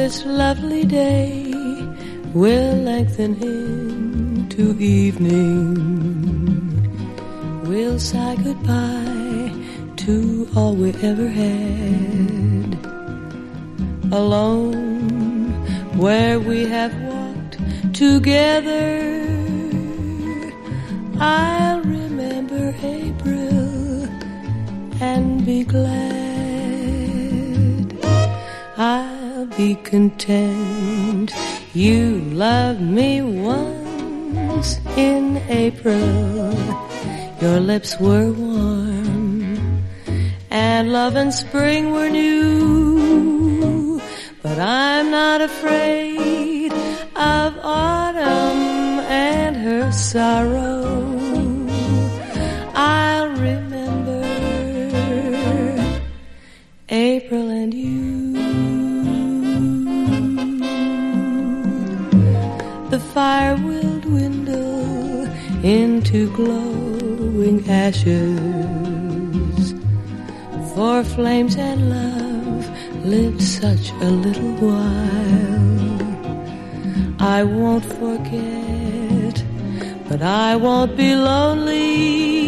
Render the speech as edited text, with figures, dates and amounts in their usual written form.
this lovely day will lengthen into evening. We'll say goodbye to all we ever had. Alone where we have walked together, I'll remember April and be glad. I'll be content you loved me once in April. Your lips were warm and love and spring were new. But I'm not afraid of autumn and her sorrow. I'll remember April and you. The fire will dwindle into glowing ashes, for flames and love lived such a little while. I won't forget, but I won't be lonely